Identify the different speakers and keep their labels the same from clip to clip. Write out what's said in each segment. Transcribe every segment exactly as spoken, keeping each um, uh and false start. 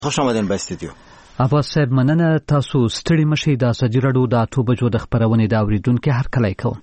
Speaker 1: خوش آمدین به استودیو.
Speaker 2: عباس صاحب مننه. تاسو ستړي مشي د ازادي راډیو د اته بجو د خبرونې د اوریدونکو هر کله کوم.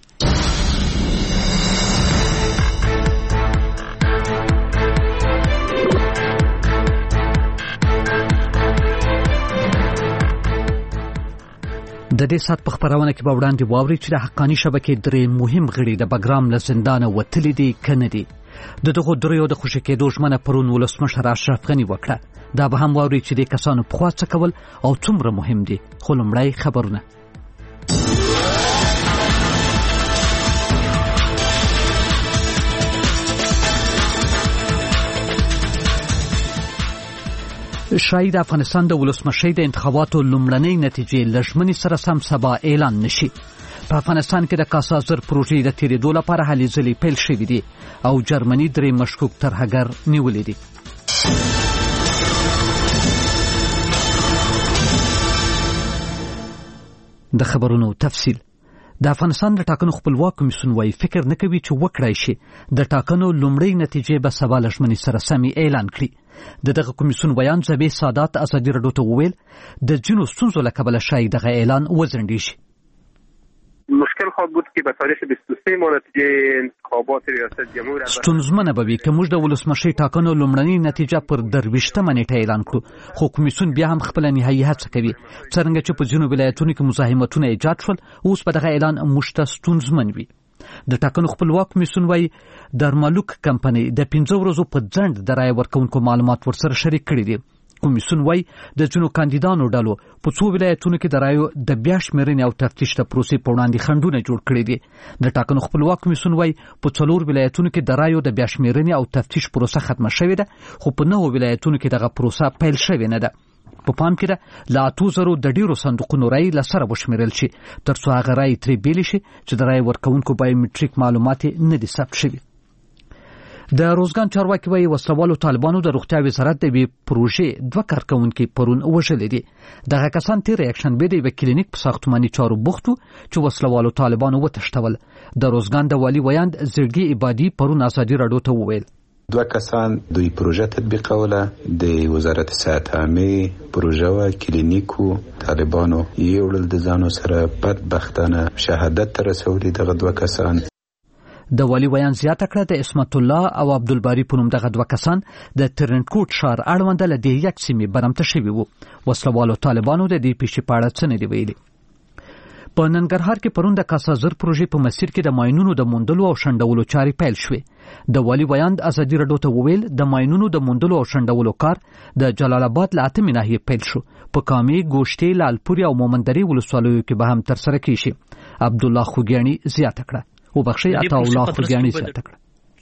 Speaker 2: د دې سات په خبرونه کې به وړاندې واوري چې د حقانی شبکې درې مهم غړي د بګرام له زندانه وتلي دي کنه دي. د دغه دریو د خوشی کېدو ژمنه پرون ولسمشر اشرف غنی وکړه. دا به هم واوري چې د کسانو په خوا څه کول او څومره مهم دي. خو لومړی خبرونه. شاید افغانستان د ولسمشۍ د انتخاباتو لومړنۍ نتیجې لژمنې سره سم سبا اعلان نشي. په افغانستان کې د کاسازر پروژې د تیریدو لپاره هلې ځلې پیل شوې دي او جرمني درې مشکوک ترهګر نیولې دي. د خبرونو تفصیل. د افغانستان د ټاکنو خپلواک کمیسیون وايي فکر نه کوي چې وکړای شي د ټاکنو لومړۍ نتیجې به سبا لژمنې سره سمې اعلان کړي. د دغه کمیسیون بیان زبې سادات ازادي راډیو ته وویل د جنو ستونزو له کبله شاید دغه اعلان وځنډي شي.
Speaker 3: مشکل خواهد بود که به تاریخ بیست و سه ماه نتیجه انتخابات ریاست جمهوری
Speaker 2: ستونزمنه به وي که موږ د ولسمشۍ ټاکنو لومړنۍ نتیجه پر درویشتمه نیټه اعلان کړو، خو کمیسیون بیا هم خپله نهایي هڅه کوي. څرنګه چې په ځینو ولایتونو کې مزاحمتونه ایجاد شول، اوس به دغه اعلان موږ ته ستونزمن وي. د ټاکنو خپلواک کمیسیون وايي درمالوک کمپنۍ د پنځه ورځو په ځنډ د رایې ورکوونکو معلومات ورسره شریک کړي دي. کمیسیون وايي د ځینو کاندیدانو ډلو په څو ولایتونو کې د رایو د بیا شمېرنې او تفتیش د پروسې په وړاندې خنډونه جوړ کړي دي. د ټاکنو خپلواک کمیسیون وايي په څلور ولایتونو کې د رایو د بیا شمېرنې او تفتیش پروسه ختمه شوې ده، خو په نهو ولایتونو کې دغه پروسه پیل شوې نه ده. په پام کې ده له اتو زرو د ډیرو صندوقونو رای له سره وشمېرل شي تر څو هغه رای ترې بیلې شي چې د رای ورکوونکو بایومټریک معلومات نه دي ثبت شوي. د روزګان چارواکي وايي وسلوالو طالبانو د روغتیا وزارت د یوې پروژې دوه کارکوونکي پرون وژلي دي. دغه کسان تېره یکشنبې د یوه کلینیک په ساختماني چارو بوخت وو چې وسلوالو طالبانو وتښتول. د روزګان د والي ویاند زړګي عبادي پرون ازادي راډیو ته وویل
Speaker 4: دوه کسان دوی پروژه تطبیقوله د وزارت صحت عامه پروژه و کلینیکو طالبانو یوړل د ځانو سره بدبختانه شهادت ته رسولي. دغه دوه کسان
Speaker 2: د والی ویان زیاته کړه د اسمت الله او عبدالباری په نوم دغه دوه کسان د ترنکوټ ښار اړوند له دې یک سیمې برمته شوي وو. وسلوالو طالبانو د دې پیښې په اړه څه نه دي ویلي. په ننګرهار کې پرون د کاسازر پروژې په مسیر کې د ماینونو د موندلو او شنډولو چارې پیل شوې. د والی ویاند ازادي راډیو ته وویل د ماینونو د موندلو او شنډولو کار د جلال آباد له اتمې ناحیې پیل شو. په کامې، ګوشتې، لالپورې او مومندرې ولسوالیو کې به هم ترسره کیږي. عبدالله خوګیاڼي زیاته کړه وبخښئ عطا الله خوګیاڼي زیاته کړه.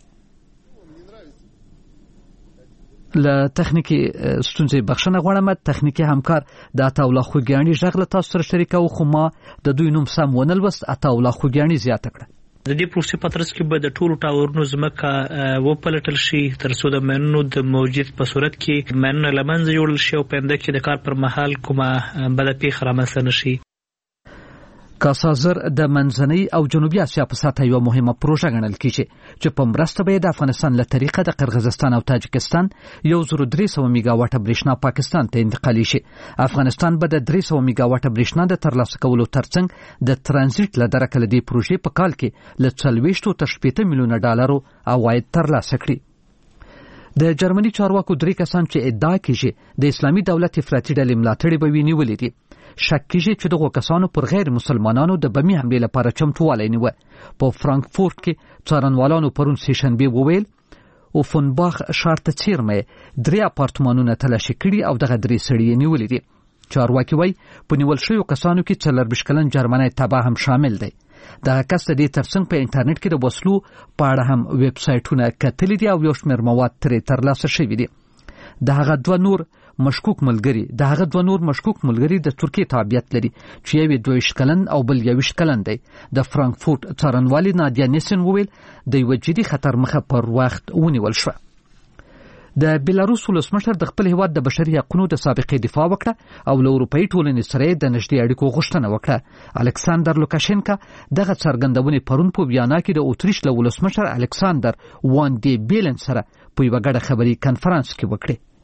Speaker 2: له تخنیکي ستونزې بخښنه غواړم. تخنیکي همکار د عطا الله خوګیاڼي غږ له تاسو سره شریکوو، خو ما د دوی نوم سم ونه لوست. عطا الله خوګیاڼي زیاته کړه
Speaker 5: د دې پروسې په ترڅ کې به د ټولو ټاورونو ځمکه وپلټل شي تر څو د ماینونو د موجود په صورت کې ماینونه له منځه یوړل شي او په همدې کې د کار پر مهال کومه بده پیښه رامنځته نه شي.
Speaker 2: کاسازر د منځنۍ او جنوبي اسیا په سطحه یوه مهمه پروژه ګڼل کیږي چې په مرسته به د افغانستان له طریقه د قرغیزستان او تاجکستان یو زر درې سوه میګاواټه برېښنا پاکستان ته انتقالي شي. افغانستان به د درې سوه میګاواټه برېښنا د ترلاسه کولو ترڅنګ د ترانزیت له درکه له دې پروژې په کال کې له څلوېښتو تر شپېته میلیونه ډالرو عواید ترلاسه کړي. د جرمني چارواکو درې کسان چې ادعا کیږي د اسلامي دولت افراطي ډلې ملاتړي به وي نیولي دي. شک کیږي چې دغه کسانو پر غیر مسلمانانو د بمي حملې لپاره چمتووالی نیوه. په فرانکفورت کې څارنوالانو پرون سهشنبې وویل اوفنباخ ښار ته څیرمه درې اپارتمانونه تلاشي کړي او دغه درې سړي یې نیولي دي. چارواکي وایي په نیول شویو کسانو کې څلرویشت کلن جرمنی تباه هم شامل دی. دغه کس د دې ترڅنګ په انټرنیټ کې د وسلو په اړه هم ویب سایټونه کتلي دي او یو شمېر مواد ترې ترلاسه شوي دي. د هغه دوه نور مشکوک ملګری د هغه دوه نور مشکوک ملګری د ترکیې تابعیت لري چې یو دویشت کلن او بل یویشت کلن دی. د فرانکفورت څارنوالي نادیا نیسن وویل د یو جدي خطر مخه پر وخت ونیول شو. د بیلاروس ولسمشر د خپل هیواد د بشري حقوقو د سابقې دفاع وکړه او له اروپאי ټولنې سره د نږدې اړیکو غوښتنه وکړه. الکساندر لوکاشنکا دغه څرګندونې پرون په ویانا کې د اتریش له ولسمشر الکساندر وان دی بیلن سره په یوه ګډه خبري کنفرانس کې وکړه.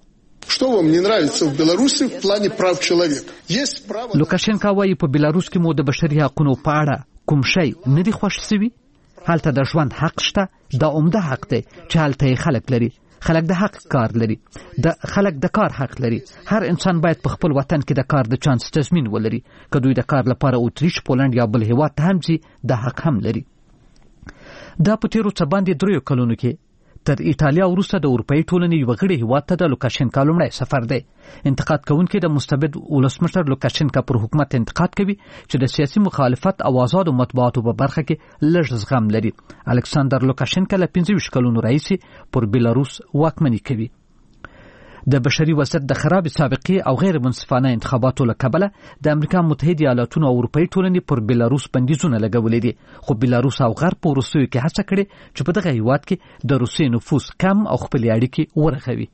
Speaker 1: Что вам не нравится в Беларуси в плане прав человека? Есть право.
Speaker 2: لوکاشنکا وايي په بلاروس کې مو د بشري حقوقو په اړه کوم شی نه دی خوښ شوی. هلته د ژوند حق شته، دا عمده حق دی چې هلته خلک لري. خلک د حق کار لري، د خلک د کار حق لري. هر انسان باید په خپل وطن کې د کار د چانس تضمین ولري. که دوی د کار لپاره اوتریش، پولند یا بل هیواد ته هم ځي، د حق هم لري. دا په تیرو څه باندې دریو کلونو کې تر ایټالیا وروسته د اروپאי ټولنې یو غړي هیواد ته د لوکاشنکا لومړی سفر دی. انتقاد کوونکي د مستبد ولسمشر لوکاشنکا پر حکومت انتقاد کوي چې د سیاسي مخالفت او آزادو مطبوعاتو په برخه کې لږ زغم لري. الکساندر لوکاشنکا له پنځه ویشت کلونو راهیسې پر بلاروس واکمني کوي. د بشري وضعیت د خراب سابقې او غیر منصفانه انتخاباتو له کبله د امریکا متحده ایالاتونو او اروپאי ټولنې پر بلاروس بندیزونه لګولې دي. خو بلاروس او غرب په وروستیو کې هڅه کړې چې په دغه هیواد کې د روسیې نفوذ کم او خپلې اړیکې ورغوي.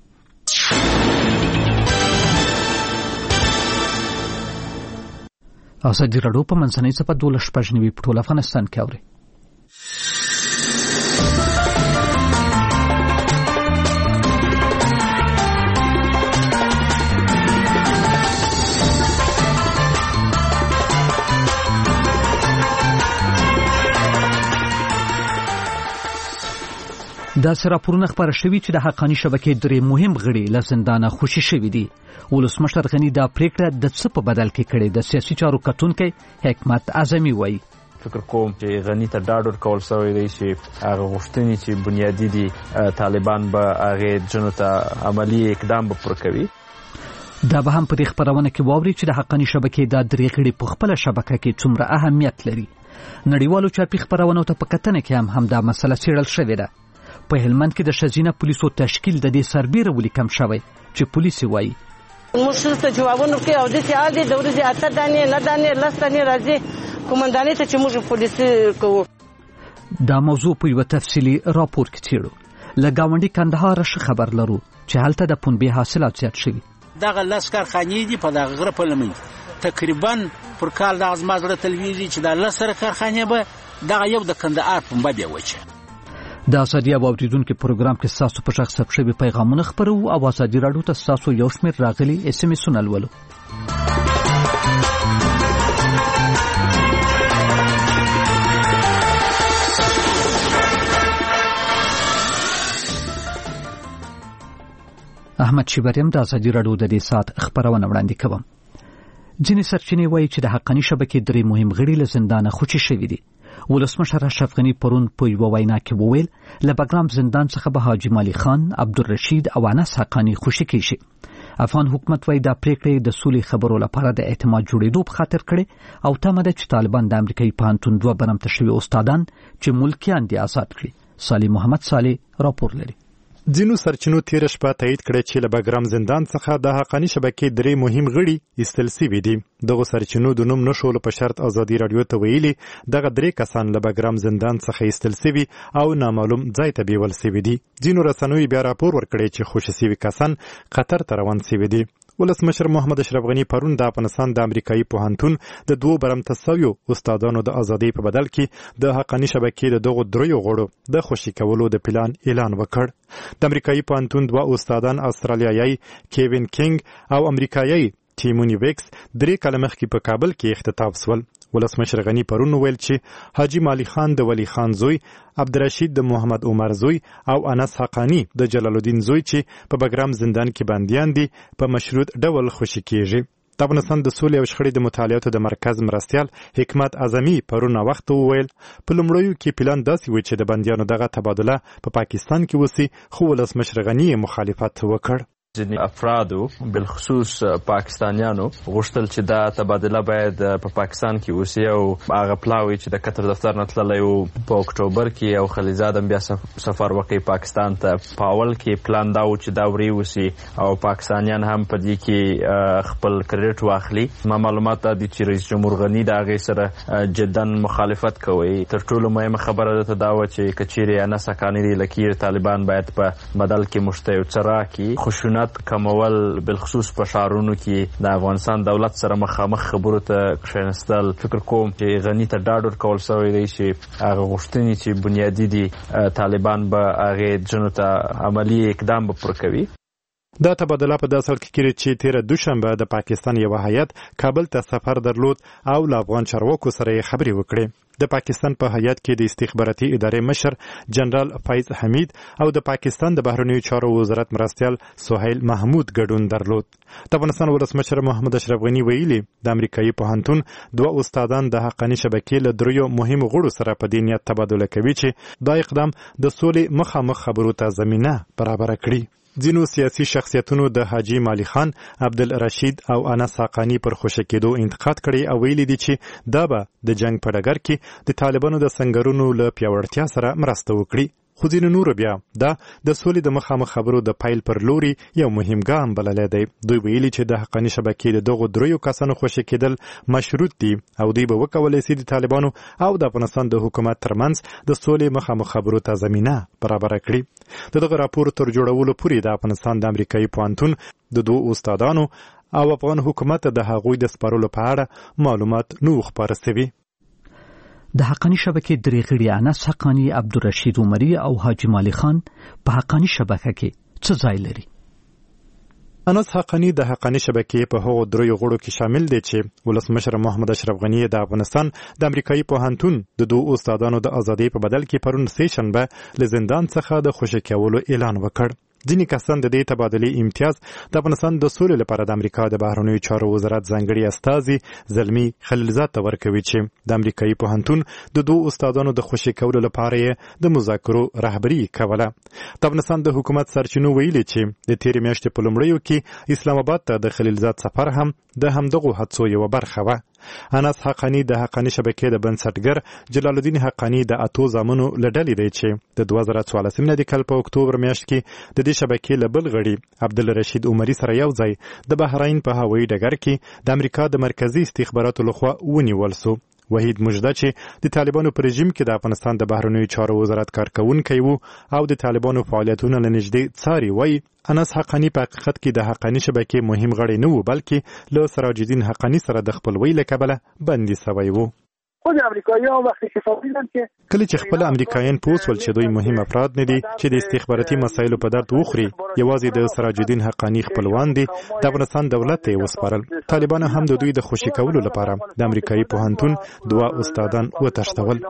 Speaker 2: ازادي راډیو په منځنۍ صفحه دولس شپږ نوي په ټول افغانستان کې اوري. دا راپورونه خبره شوي چې د حقانی شبکې درې مهم غړي له زندانه خوشي شوي دي. ولسمشر غنی دا پریکړه د څه په بدل کې کړې؟ د سیاسي چارو کتونکي حکمت اعظمي وایي.
Speaker 6: فکر کوم چې غنی ته ډاډ ورکول شوی دی چې هغه غوښتنې چې بنیادی دي طالبان به هغې جنو ته عملي اقدام به پوره کوي.
Speaker 2: دا به هم په دې خبرونه کې واوري چې د حقانی شبکې دا درې غړي په خپله شبکه کې څومره اهمیت لري. نړیوالو چاپي خبرونو ته په کتنه کې هم همدا مسله څېړل شوې ده. په هلمند کې د ښځینه پولیسو تشکیل د دې سربیره ولې کم شوی چې پولیس وایي
Speaker 7: موږ ته جوابونه کوي او د سیال دي د ورځې اته دانې نه دانې لس دانې راځي کومندانې ته چې موږ پولیس کوو.
Speaker 2: دا موضوع په یو تفصیلي راپور کې څېړو. له ګاونډي کندهار ښه خبر لرو چې هلته د پنبې حاصلات زیات شوي.
Speaker 8: دغه لس کارخانې دي په دغه غره په لمن تقریبا پر کال د ازما زړه تلویزي چې د لس سره کارخانې به دغه یو د کندهار پنبه بیا وچه.
Speaker 2: د ازادي او اوریدونکو پروګرام کې تاسو په شخص ثبت شوي پیغامونه خبرو او ازادي راډیو ته تاسو یو شمېر راغلي اس ام اسونه لولو. احمد شیبریم د ازادي راډیو د دې سات خبرونه وړاندې کوم. ځینې سرچینې وایي چې د حقانی شبکې درې مهم غړي له زندانه خوشي شوي دي. ولسمشر اشرف غنی پرون په یوه وینا کې وویل له بګرام زندان څخه به حاجی مالی خان، عبدالرشید او انس حقانی خوشي کیږي. افغان حکومت وایي دا پریکړه د سولې خبرو لپاره د اعتماد جوړېدو په خاطر کړي او تمه ده چې طالبان د امریکایي پوهنتون دوه برمته شوي استادان چې ملکیان دي آزاد کړي. صالح محمد صالح راپور لري.
Speaker 9: ځینو سرچینو تیر شپه تایید کړی چې له بګرام زندان څخه د حقانی شبکې درې مهم غړي ایستل سوي دي. دغه سرچینو د نوم نشولو په شرط ازادي راډیو ته ویلي دغه درې کسان له بګرام زندان څخه ایستل سوي او نامعلوم ځای ته بیول سوي دي. ځینو رسنیو بیا راپور ورکړی چې خوشي سوي کسان قطر ته روان سوي دي. ولسمشر محمد اشرف غنی پرون د افغانستان د امریکایي پوهنتون د دوو برمته شویو استادانو د ازادۍ په بدل کې د حقانی شبکې د دغو دریو غړو د خوشي کولو د پلان اعلان وکړ. د امریکایي پوهنتون دوه استادان استرالیایي کیوین کینګ او امریکایي تیمونی ویکس درې کاله مخکې په کابل کې اختطاف شول. ولسمشر غنی پرون ویل چې حاجی مالی خان د ولی خان زوی، عبدالرشید د محمد عمر زوی او انس حقانی د جلال الدین زوی چې په بګرام زندان کې بندیان دي په مشروط ډول خوشي کیږي. د افغانستان د سولې او شخړې د مطالعاتو د مرکز مرستیال حکمت اعظمي پرون وخت وویل په لومړیو کې پلان داسې و چې د بندیانو دغه تبادله په پاکستان کې وسی، خو ولسمشر غنی مخالفت وکړ.
Speaker 6: ځینې افرادو بالخصوص پاکستانیانو غوښتل چې دا تبادله باید په پاکستان کې وسی او هغه پلاوی چې د قطر دفتر نه تللی و په اکتوبر کې او خلیزاد هم بیا سفر وکړي پاکستان ته. په اول کې پلان دا و چې دا وری وسی او پاکستانیان هم په دې کې خپل کریډټ واخلي. ما معلومات دا دي چې رئیس جمهور غنی د هغې سره جدا مخالفت کوي. تر ټولو مهمه خبره ده دا و چې که چیرې انس حقاني دی لکیر طالبان باید په بدل کې موږ ته یو څه راکړي. خشونت کمول بالخصوص په ښارونو کې د افغانستان دولت سره مخامخ خبرو ته کښېنستل. فکر کوم چې غني ته ډاډ ورکول شوی دی چې هغه غوښتنې چې بنیادي دي طالبان به هغې جنو ته عملي اقدام به پوره کوي.
Speaker 9: دا تبادله په داسې حال کې کېږي چې تېره دوشنبه د پاکستان یو هیات کابل ته سفر درلود او له افغان چارواکو سره یې خبرې وکړې. د پاکستان په هیات کې د استخباراتي ادارې مشر جنرال فیض حمید او د پاکستان د بهرنیو چارو وزارت مرستیال سهیل محمود ګډون درلود. د افغانستان ولسمشر محمد اشرف غني ویلي د امریکایي پوهنتون دوه استادان د حقاني شبکې له دریو مهمو غړو سره په دې نیت تبادله کوي چې دا اقدام د سولې مخامخ خبرو ته زمینه برابره کړي. ځینو سیاسي شخصیتونو د حاجی مالی خان، عبدالرشید او انس حقانی پر خوشی کېدو انتقاد کړي او ویلي دي چې دا به د جنگ په ډګر کې د طالبانو د سنگرونو له پیاوړتیا سره مرسته وکړي. خو ځینو نورو بیا دا د سولې د مخامخ خبرو د پایل پر لوري یو مهم ګام بللی دی. دوی ویلي چې د حقاني شبکې د دغو دریو کسانو خوشي کېدل مشروط دي او دوی به وکولی سي د طالبانو او د افغانستان د حکومت ترمنځ د سولې مخامخ خبرو ته زمینه برابره کړي. د دغه راپور تر جوړولو پورې د افغانستان د امریکایي پوهنتون د دوو استادانو او افغان حکومت د هغوی د سپارلو په اړه معلومات نه خپاره سوي.
Speaker 2: د حقانی شبکې درې غړي انس حقانی، عبدالرشید عمری او حاجی مالی خان په حقانی شبکه کې څه ځای لري؟
Speaker 9: انس حقانی د حقانی شبکې په هغو دریو غړو کې شامل دی چې ولسمشر محمد اشرف غني د افغانستان د امریکایي پوهنتون د دوه استادانو د ازادۍ په بدل کې پرون سه شنبه له زندان څخه د خوشي کولو اعلان وکړ. ځینې کسان د دې تبادلې امتیاز د افغانستان د سولې لپاره د امریکا د بهرنیو چارو وزارت ځانګړي استازي زلمی خلیلزاد ته ورکوي چې د امریکایي پوهنتون د دوه استادانو د خوشي کولو لپاره یې د مذاکرو رهبري کوله. د افغانستان د حکومت سرچینو ویلي چې د تېرې میاشتې په لومړیو کې اسلام آباد ته د خلیلزاد سفر هم د همدغو هڅو یوه برخه وه. انس حقانی د حقانی شبکې د بنسټګر جلال الدین حقانی د اتو زامنو له ډلې دی چې د دوه زره څوارلسم میلادي کال په اکتوبر میاشت کې د دې شبکې له بل غړي عبدالرشید عمری سره یو ځای د بحرین په هوایي ډګر کې د امریکا د مرکزي استخباراتو لخوا ونیول سو. وحید مجده چې د طالبانو په رژیم کې د افغانستان د بهرنیو چارو وزارت کارکونکی وو او د طالبانو فعالیتونه له نږدې څاري وایي انس حقانی په حقیقت کې د حقانی شبکې مهم غړی نه وو بلکې له سراج الدین حقانی سره د خپلوۍ له کبله بندي سوی وو.
Speaker 10: خود امریکایی‌ها وقتی که فهمیدن که
Speaker 9: کله چې خپل امریکایان پوسول چې دوی مهم افراد نه دي چې د استخباراتي مسایلو په درد وخوري یوازې د سراج الدین حقانی خپلوان دي د افغانستان دولت ته وسپارل. طالبان هم د دوی د خوشي کولو لپاره د امریکایي پوهنتون دوه استادان وتښتول.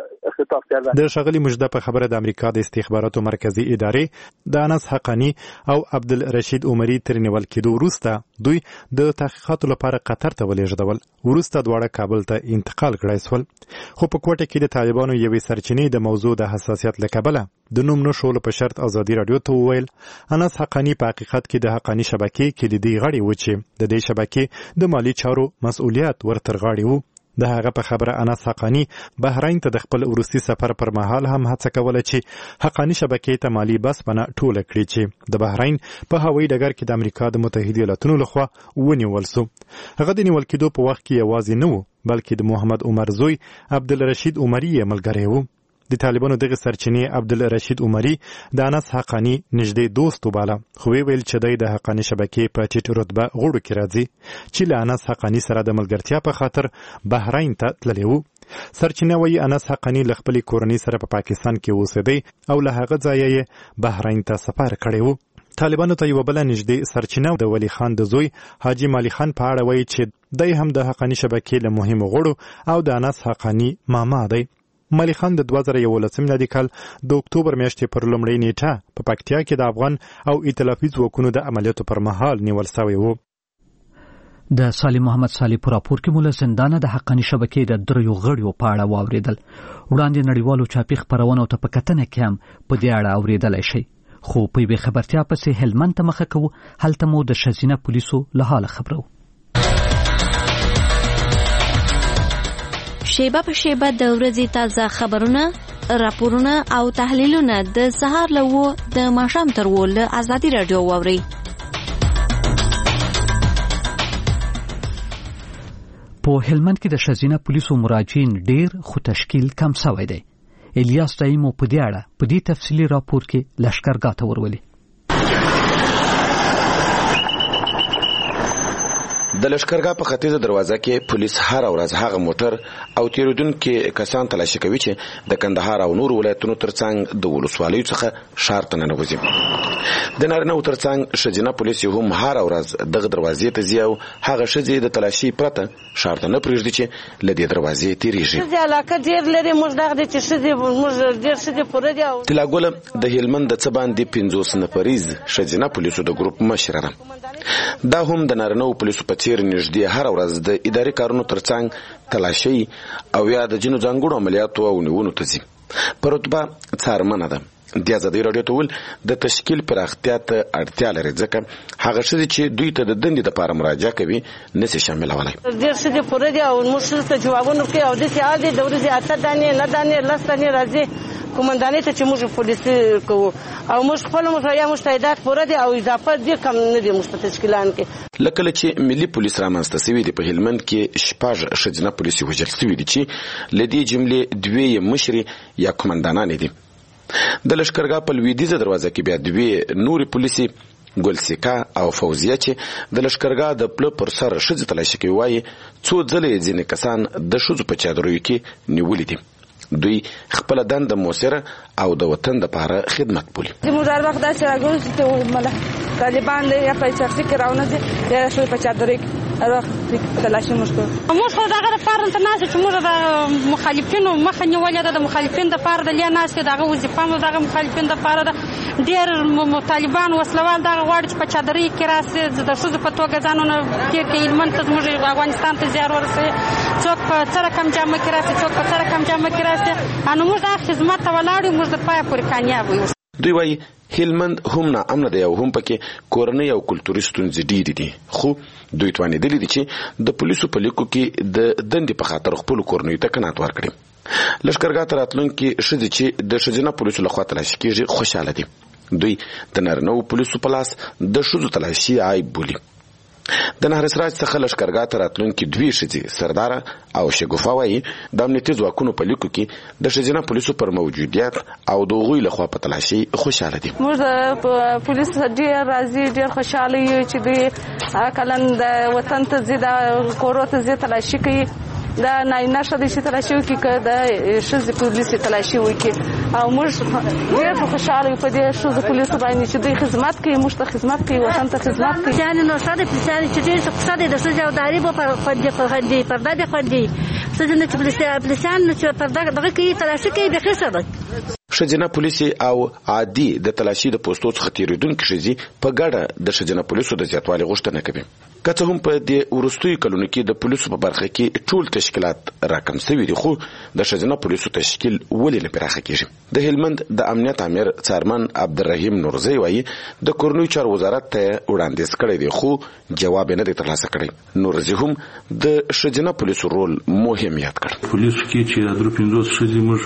Speaker 9: د ښاغلي مجده په خبره د امریکا د استخباراتو مرکزي ادارې د انس حقانی او عبدالرشید عمری تر نیول کېدو وروسته دوی د تحقیقاتو لپاره قطر ته ولېږدول. وروسته دواړه کابل ته انتقال کړای سول. خو په کوټه کې د طالبانو یوې سرچینې د موضوع د حساسیت له کبله د نوم نشولو په شرط ازادي راډیو ته وویل انس حقانی په حقیقت کې د حقانی شبکې کلیدي غړی و چې د دې شبکې د مالی چارو مسؤلیت ورتر غاړي وو. د هغه په خبره انس حقانی بحرین ته د خپل وروستي سفر پر مهال هم هڅه کوله چې حقانی شبکې ته مالی بسپنه ټوله کړي چې د بحرین په هوایي ډګر کې د امریکا د متحده ایالاتونو لخوا ونیول سو. هغه د نیول کېدو په وخت کې یوازې نه و بلکې د محمد عمر زوی عبدالرشید عمری یې ملګری و. د طالبانو دغه سرچینې عبدالرشید عمری د انس حقانی نږدې دوست وباله خو ویل چې دی د حقانی شبکې په ټیټ رتبه غړو کې راځي چې له انس حقانی سره د ملګرتیا په خاطر بحرین ته تللی و. سرچینه وایي انس حقانی له خپلې کورنۍ سره په پاکستان کې اوسېدی او له هغه ځایه یې بحرین ته سفر کړی و. طالبانو ته یوه بله نږدې سرچینه د ولی خان د زوی حاجی مالی خان په اړه وایي چې دی هم د حقانی شبکې له مهمو غړو او د انس حقانی ماما دی. مالی خان د دوه زره یولسم میلادي کال د اکتوبر میاشتې پر لومړۍ نیټه په پکتیا کې د افغان او ائتلافي ځواکونو د عملیاتو پر مهال نیول سوی و.
Speaker 2: د سالم محمد صالح په راپور کې مولا زندانه د حقانی شبکې د دریو غړیو په اړه واوریدل. وړاندې نړیوالو چاپي خپرونو ته په کتنه کې هم په دې اړه اوریدلی شي. خو په یوې خبرتیا پسې هلمند ته مخه کوو. هلته مو د ښځینه پولیسو له حاله خبرو.
Speaker 11: شیبه په شیبه د ورځې تازه خبرونه، راپورونه او تحلیلونه د سهار له وو د ماښام تر وو له ازادي راډیو واورئ.
Speaker 2: په هلمند کې د ښځینه پولیسو مراجعین ډیر خو تشکیل کم سوی دی. الیاس دایمو په دې اړه په دې تفصیلي راپور کې لښکرګاه ته ورولي.
Speaker 12: د لشکرګاه په ختیځه دروازه کې پولیس هر ورځ هغه موټر او تیرودونکو کسان تلاشي کوي چې د کندهار او نور ولایتونو ترڅنګ د ولسوالیو څخه ښار ته ننوځي. د نارینه ترڅنګ ښځینه پولیس هم هر ورځ دغه دروازې ته ځي او هغه ښځې د تلاشي پرته ښار ته نه پرېږدي چې له دې دروازې تیریږي.
Speaker 7: ښځې علاقه ډېر لري، موږ دغه دی چې ښځې موږ ډېر ښځې پوره دي.
Speaker 12: طلاګله د هلمند د څه باندې پنځوس نفریز ښځینه پولیسو د ګروپ مشره ده. دا هم د نارینه پولیسو په څېر نږدې هر ورځ د اداري کارونو ترڅنګ تلاشي او یا د ځینو ځانګړو عملیاتو او نیونو ته ځي. په رتبه څارمنه ده. د ازادي راډیو ته ول د تشکیل پراختیا ته اړتیا لري ځکه هغه ښځې چې دوی ته د دندې لپاره مراجعه کوي نشي شاملولای.
Speaker 7: ډېر ښځې پوره دي او موږ ته جوابونه ورکوي او داسې حال دی د ورځې اته دانې نه دانې لس دانې راځي قومندانۍ ته چې موږ پولیسي کوو او موږ خپل مشریا مشتهدات پوره دي او اضافه ډېر کم نه دي موږ په تشکیلان کې.
Speaker 12: لکه چې ملي پولیس رامنځته شوي دي په هلمند کې شپږ ښځینه پولیسي وژل شوي دي چې له دې جملې دوې یې مشرې یا قومندانانې دي. د لشکرګاه په لویدیځه دروازه کې بیا دوې نورې پولیسي ګلسیکا او فوزیه چې د لشکرګاه د پله پر سر ښځې تلاشي کوي وایي څو ځله ځینې کسان د ښځو په چادریو کې نیولي دي. دوی خپل دنده موثره او د وطن لپاره خدمت بولي.
Speaker 13: موږ هر وخت داسې راګورو چې مله طالبان دی یا په چرسي کې راونځي یا ښځې په چادرۍ کې هر وخت تلاشي موږ کوو.
Speaker 14: موږ خو دغه لپاره ته ناست چې موږ د مخالفینو مخه نیولې ده. د مخالفین دپاره د لیا ناست دغه وظیفه مو دغه مخالفین دپاره ده. ډېر طالبان وسلوال دغه غواړي چې په چادرۍ کې راسي د ښځو په توګه ځانونه تېر کړي هلمند ته زموږ افغانستان ته زیار ورسوي. څوک په څه رقم جامه کې راسي څوک په څه رقم جامه کې راسي. نو موږ دا خدمت ته ولاړ یو، موږ د پایه پورې کامیاب یو.
Speaker 12: دوی وایي هلمند هم ناامنه دی او هم پکې کورنۍ او کلتوري ستونزې ډېرې دي خو دوی توانېدلي دي چې د پولیسو په لیکو کې د دندې په خاطر خپلو کورنیو ته قناعت ورکړي. لشکرګاه ته راتلونکي ښځې چې د ښځینه پولیسو لخوا تلاشي کېږي خوشحاله دي. دوی د نارینه‌و پولیسو په لاس د ښځو تلاشي عیب بولي. د نهر سراج څخه لشکرګاه ته راتلونکي دوی ښځې سرداره او شګوفه وایي د امنیتي ځواکونو په لیکو کې د ښځینه پولیسو پر موجودیت او د هغوی لخوا په تلاشي خوشحاله دي.
Speaker 13: موږ د پولیس ډېر راضي ډېر خوشحاله یو چې دوی کله د وطن ته ځي د کورو ته ځي تلاشي کوي. دا نارینه ښځې چې تلاشي وکړي که د ښځې پولیسې تلاشي وکړي او موږ ډېر خوشحاله یو په دې ښځو پولیسو باندې چې دوی خدمت کوي موږ ته خدمت کوي وطن ته خدمت کوي.
Speaker 15: یعنې نو ښه ده پولیسیانې چې ډېر ښه دی د ښځې او داري به خوندي خوندي پرده به خوندي ښځې نه چې پولیسیان چې پرده دغه کوي تلاشي کوي بیخي ښه ده.
Speaker 12: ښځینه پولیسي او عادي د تلاشي د پوستو څخه تېرېدونکي ښځې په ګډه د ښځینه پولیسو د زیاتوالي غوښتنه کوي. که څه هم په دې وروستیو کلونو کې د پولیسو په برخه کې ټول تشکیلات راکم شوي دي خو د ښځینه پولیسو تشکیل ولې نه پراخه کېږي. د هلمند د امنیت امیر څارمن عبدالرحیم نورزی وایي د کورنیو چارو وزارت ته وړاندیز کړی دی خو جواب یې نه دی ترلاسه کړی. نورزی هم د ښځینه پولیسو رول مهم یاد کړ.
Speaker 16: پولیسو کې چې د درې پنځوس ښځې موږ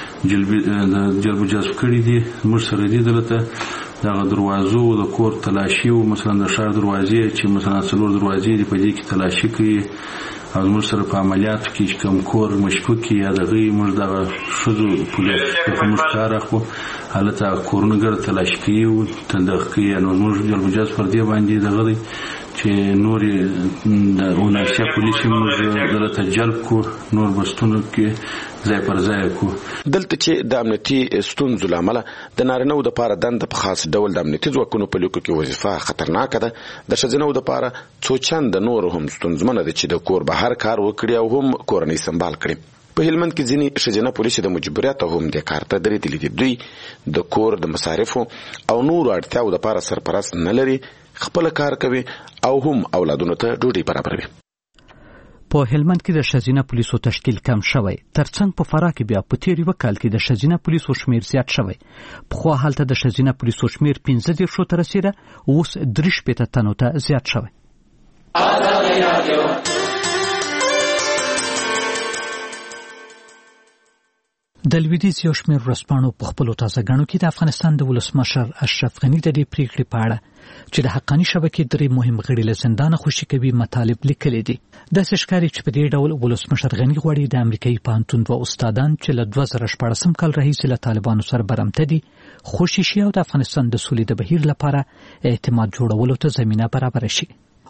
Speaker 16: جلب و جذب کړي دي موږ سره دي دلته دغه دروازو د کور تلاشي او مثلا د ښار دروازې چې مثلا څلور دروازې دي په دې کې تلاشي کوي او موږ سره په عملیاتو کې چې کوم کور مشکوک یا دغه موږ دغه ښځو پولیس په موږ کار اخلو هلته کورونه ګرد تلاشي کوي او تندخ کوي. نو موږ جلب و جذب پر دې باندې دغه دی چې نورې د اوناسیا پولیسي موږ دلته جلب کو نور بستونو کې ځای پر ځای کو.
Speaker 12: دلته چې د امنیتي ستونزو له امله د نارینه‌و دپاره دنده په خاص ډول د امنیتي ځواکونو په لیکو کې وظیفه خطرناکه ده. د ښځینه‌و دپاره څو چنده نور هم ستونزمنه ده چې د کور بهر کار وکړي او هم کورنۍ سنبال کړي. په هلمند کې ځینې ښځینه پولیسې د مجبوریت هم دې کار ته درېدلي دي. دوی د کور د مصارفو او نورو اړتیاو دپاره سرپرست نه لري خپل کار کوي او هم اولادونو ته ډوډۍ برابروي.
Speaker 2: په هلمند کې د ښځینه پولیسو تشکیل کم شوی ترڅنګ په فراه کې بیا په تیر یو کال کې د ښځینه پولیسو شمیر زیات شوی. پخوا هلته د ښځینه پولیسو شمیر پنځه دېرشو ته رسیده اوس درې شپېته تنو ته زیات شوی. د لویدیځ یو شمېر ورځپاڼو په خپلو تازهګانو کې د افغانستان د ولسمشر اشرف غني د دې پریکړې په اړه چې د حقاني شبکې درې مهم غړي له زندانه خوشي کوي مطالب لیکلي دي. داسې ښکاري چې په دې ډول ولسمشر غني غواړي د امریکایي پوهنتون دوه استادان چې له دوه زره شپاړسم کال راهیسې له طالبانو سره برمته دي خوشي شي او د افغانستان د سولې د بهیر لپاره اعتماد جوړولو ته زمینه برابره شي.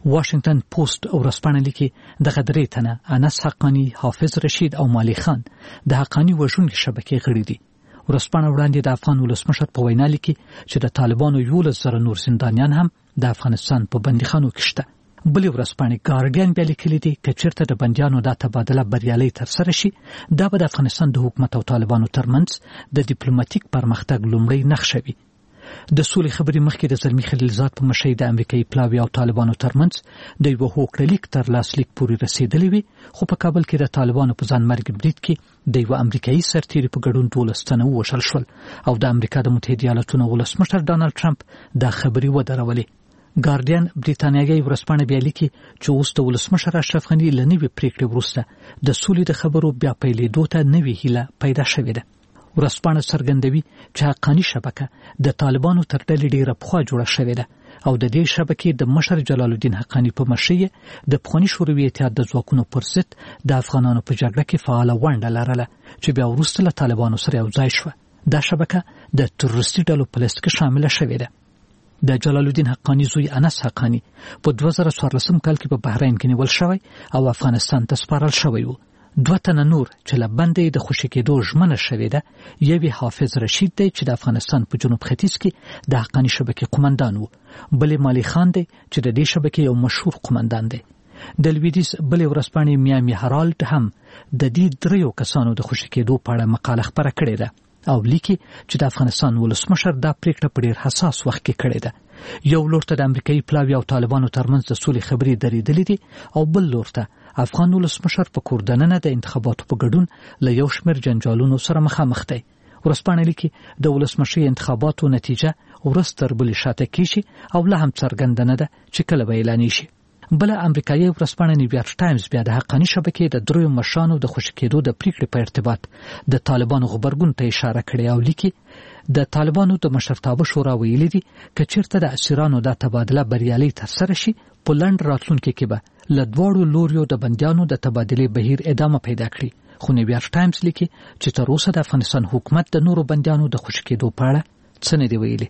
Speaker 2: واشنگټن پوسټ ورځپاڼه لیکي د غدرې تنه انس حقانی، حافظ رشید او مالی خان د حقانی وژونکو شبکې غړي دي. ورځپاڼه وړاندې د افغان ولسمشر په وینا لیکي چې د طالبانو یولس زره نور زندانیان هم د افغانستان په بندیخانو کې شته. بلې ورځپاڼې ګارډین بیا لیکلي دي که چېرته د بندیانو دا تبادله بریالۍ ترسره شي، دا به د افغانستان د حکومت او طالبانو ترمنځ د ډیپلوماټیک پرمختګ لومړی نښه وي. د سولې خبرې مخکې د زلمی خلیلزاد په مشرۍ د امریکایي پلاوي او طالبانو ترمنځ د یوه هوکړلیک تر لاسلیک پورې رسېدلې وي، خو په کابل کې د طالبانو په ځانمرګ برید کې د یوه امریکایي سرتیري په ګډون دولس تنه ووژل شول او د امریکا د متحده ایالاتونو ولسمشر ډانلډ ټرمپ دا خبرې ودرولې. ګارډین بریتانیایي ورځپاڼه بیا لیکي چې اوس د ولسمشر اشرف غني له نوې پریکړې وروسته د سولې د خبرو بیا پیلېدو ته نوې هیله پیدا شوې ده. ورځپاڼه څرګندوي چې حقانی شبکه د طالبانو تر ډلې ډېره پخوا جوړه شوې ده او د دې شبکې د مشر جلال الدین حقانی په مشرۍ د پخواني شوروي اتحاد د ځواکونو پر ضد د افغانانو په جګړه کې فعاله ونډه لرله چې بیا وروسته له طالبانو سره یو ځای شوه. دا شبکه د تروریستي ډلو په لیست کې شامله شوې ده. د جلال الدین حقانی زوی انس حقانی په دوه زره څوارلسم کال کې په بحرین کې نیول شوی او افغانستان ته سپارل شوی و. دوه تنه نور چې له بندې د خوشي کېدو ژمنه شوې ده، یوې حافظ رشید دی چې د افغانستان په جنوب ختیځ کې د حقانی شبکې قومندان و، بلې مالی خان دی چې د دې شبکې یو مشهور قومندان دی. د لویدیځ بلې ورځپاڼې میامي هرالډ هم د دې دریو کسانو د خوشي کېدو په اړه مقاله خپره کړې ده او لیکي چې د افغانستان ولسمشر دا پریکړه په ډېر حساس وخت کې کړې ده. یو لور ته د امریکایي پلاوي او طالبانو ترمنځ د سولې خبرې درېدلې دي او بل لور ته افغان ولسمشر په کور دننه د انتخاباتو په ګډون له یو شمېر جنجالونو سره مخامخ دی. ورځپاڼه لیکي د ولسمشرۍ انتخاباتو نتیجه ورځ تر بلې شاته کیږي او لا هم څرګنده نه ده چې کله به اعلانې شي. بله امریکایي ورځپاڼه نیویارک ټایمز بیا د حقانی شبکې د دریو مشرانو د خوشي کېدو د پریکړې په ارتباط د طالبانو غبرګون ته اشاره کړې او لیکي د طالبانو د مشرتابه شورا ویلي دي که چېرته د اسیرانو دا تبادله بریالۍ ترسره شي، په لنډ راتلونکي کې به له دواړو لوریو د بندیانو د تبادلې بهیر ادامه پیدا کړي. خو نیویارک ټایمز لیکي چې تر اوسه د افغانستان حکومت د نورو بندیانو د خوشي کېدو په اړه څه نه دی ویلي.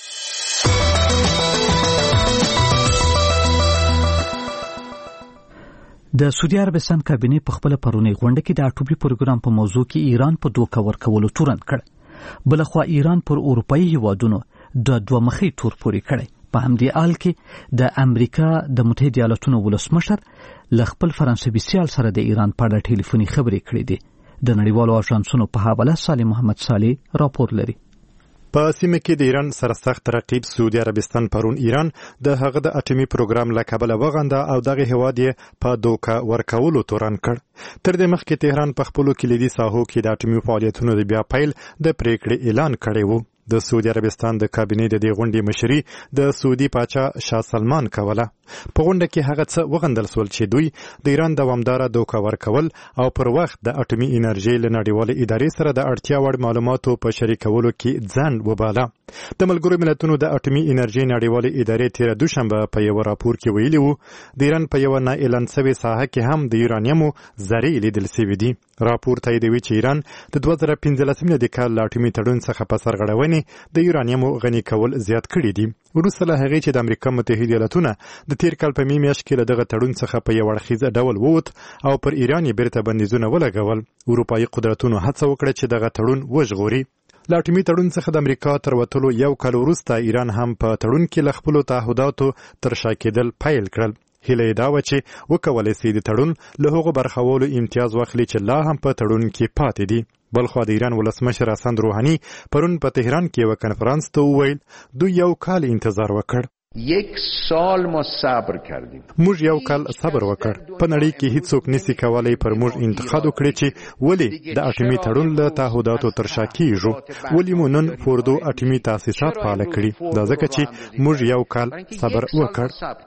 Speaker 2: د سعودي عربستان کابینې په خپل پرونی غونډه کې د اټومي پروګرام په موضوع کې ایران په دوکه ورکولو تورن کړ. بلخوا ایران پر اروپایي هیوادونو د دوه مخي تور پوري کړي. په همدې حال کې د امریکا د متحده ایالاتونو ولسمشر له خپل فرانسوي سیال سره د ایران په اړه ټلیفوني خبرې کړې دي. د نړیوالو اژانسونو په حواله صالح محمد صالح راپور لري.
Speaker 9: په سیمه کې د ایران سره سخت رقیب سعودي عربستان پرون ایران د هغه د اټومي پروګرام له کبله وغنده او دغه هیواد یې په دوکه ورکولو تورن کړ. تر دې مخکې تهران په خپلو کلیدي ساحو کې د اټومي فعالیتونو د بیا پیل د پریکړې اعلان کړی و. د سعودي عربستان د کابینې د دې غونډې مشري د سعودي پاچا شاه سلمان کوله. په غونډه کې هغه څه وغندل سول چې دوی د ایران دوامداره دوکه ورکول او پر وخت د اټومي انرژي له نړیوالې ادارې سره د اړتیا وړ معلوماتو په شریکولو کې ځان وباله. د ملګرو ملتونو د اټومي انرژي نړیوالې ادارې تیر دوشنبه په یو راپور کې ویلي وو د ایران په یو نه اعلان شوی ساحه کې هم د یورانیمو ذرې لیدل شوي دي. راپور تاییدوي چې ایران د دوه زره پنځلسم د کال له اټومي تړون څخه په سرغړونې د یورانیمو غني کول زیات کړي دي. وروسته له هغې چې د امریکا متحده ایالاتونه د تیر کال په مې میاشت کې له دغه تړون څخه په یو اړخیزه ډول ووت او پر ایران یې بیرته بندیزونه ولګول، اروپایي قدرتونو هڅه وکړه چې دغه تړون وژغوري. له اټومي تړون څخه د امریکا تر وتلو یو کال وروسته ایران هم په تړون کې له خپلو تعهداتو تر شا کېدل پیل کړل. هیله یې دا وه چې وکولی سي د تړون له هغو برخولو امتیاز واخلي چې لا هم په تړون کې پاتې دي. بلخوا د ایران ولسمشر حسن روحاني پرون په تهران کې یو کنفرانس ته وویل دوی یو کال انتظار وکړ.
Speaker 17: یک سال ما صبر کردیم.
Speaker 9: موږ یو کال صبر وکړ. په نړۍ کې هیڅوک نسی کولای پر موږ انتقاد وکړي چې ولې د اټومي تړون له تعهداتو تر شا کیږو، ولې مو نن فوردو اټومي تاسیسات فعال کړي. دا ځکه چې موږ یو کال صبر وکړ.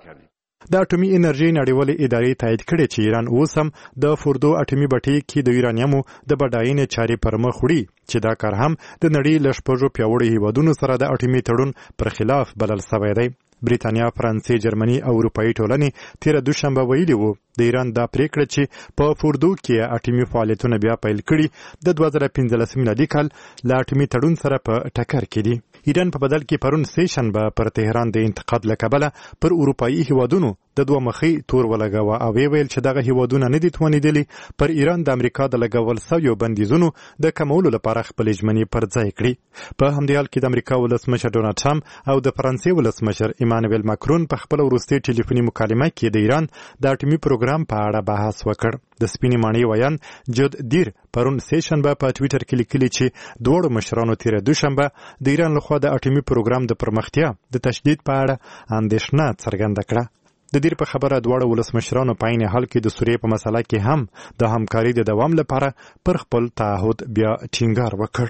Speaker 9: د اټومي انرژي نړیوالې ادارې تایید کړي چې ایران اوس هم د فوردو اټومي بټۍ کې د یورانیمو د بډاینې چارې پر مخ وړي چې دا کار هم د نړۍ له شپږو پیاوړو هیوادونو سره د اټومي تړون پر خلاف بلل سوی دی. بریتانیا، فرانسې، جرمني او اروپایي ټولنې تیره دوشنبه ویلي وو د ایران دا پریکړه چې په فوردو کې اټومي فعالیتونه بیا پیل کړي د دوه زره پنځلسم میلادي کال له اټومي تړون سره په ټکر کې دي. ایران په بدل کې پرون سه شنبه پر تهران د انتقاد له کبله پر اروپایي هیوادونو د دوه مخي تور ولګاوه او ویل چې دغه هیوادونه نه دي توانیدلي پر ایران د امریکا د لګول سویو بندیزونو د کمولو لپاره خپل ژمنې پر ځای کړي. په همدې حال کې د امریکا ولسمشر ډونالډ ټرمپ او د فرانسې ولسمشر ایمانوئل ماکرون په خپل وروستي ټلیفوني مکالمه کې د ایران د اټومي پروګرام په اړه بحث وکړ. د سپینې ماڼۍ ویان جود دیر پرون سه شنبه په ټویټر کې لیکلي چې دواړو مشرانو تیره دوشنبه د ایران لخوا د اټومي پروګرام د پرمختیا د تشدید په اړه اندېښنه څرګنده کړه. د دیر په خبره دواړو ولسمشرانو په عین حال کې د سوریې په مسله کې هم د همکاري د دوام لپاره پر خپل تعهد بیا ټینګار وکړ.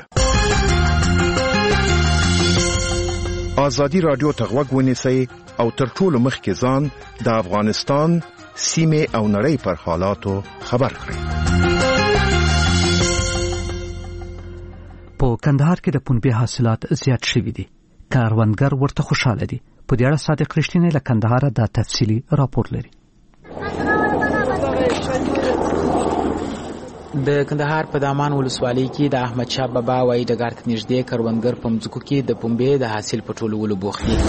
Speaker 18: ازادي رادیو ته غوږ ونیسئ او تر ټولو مخکې ځان د افغانستان سیمې او نړۍ پر حالاتو خبر کړئ.
Speaker 2: په کندهار کې د پنبې حاصلات زیات شوي دي. کاروانګر ورته خوشاله دي. په دې اړه صادق رښتینی له کندهار دا تفصیلي راپور لري.
Speaker 19: د کندهار په دامان ولسوالۍ کې د احمد شاه بابا وایي ډګر ته نږدې کروندګر په مځکو کې د پنبې د حاصل په ټولولو بوخت دي.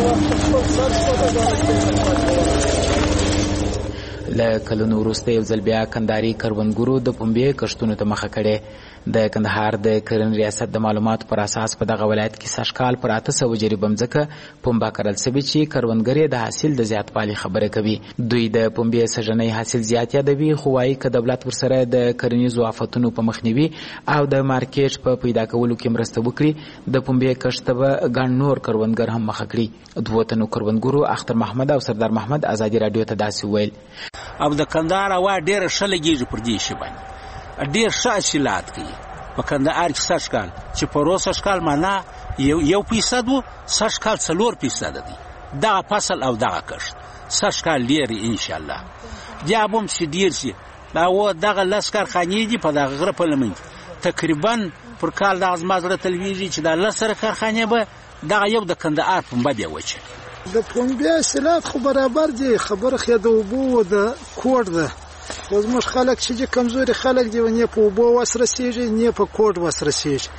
Speaker 19: له کلونو وروسته یو ځل بیا کندهاري کروندګرو د پنبې کښتونو ته مخه کړې. د کندهار د کرنې ریاست د معلوماتو پر اساس په دغه ولایت کې سږکال پر اته سوه جریبه مځکه پنبه کرل سوي چې کروندګر د حاصل د زیاتوالي خبره کوي. دوی د پنبې سږنی حاصل زیات یادوي، خو وایي که دولت ورسره د کرنیزو آفتونو په مخنیوي او د مارکیټ په پیدا کولو کې مرسته وکړي د پنبې کښت ته به ګڼ نور کروندګر هم مخه کړي. دوو تنو کروندګرو اختر محمد او سردار محمد ازادي راډیو ته داسې وویل.
Speaker 8: او د کندهار هوا ډېره ښه لګېږي پر دې شي باندې ډېر ښه حاصلات کوي. په کندهار کې سږ کال چې پرو سږ کال معنا یو یو فیصد و سږ کال څلور فیصده دی دغه فصل او دغه کښت. سږ کال ډېر انشاءالله بیا به هم چې ډېر شي. او دغه لس کارخانې دي په دغه غره په لمن کې تقریبا پر کال دغه زما زړه تلویږي چې دا لس سره کارخانې به دغه یو د کندهار پنبه بیا وچه.
Speaker 20: د پنبې حاصلات خو برابر دي، خبره خو د اوبو و د کوډ ده. خو زموږ خلک چې کمزوري خلک دي نه په اوبو وس رسېږي نه په کوډ وس رسېږي.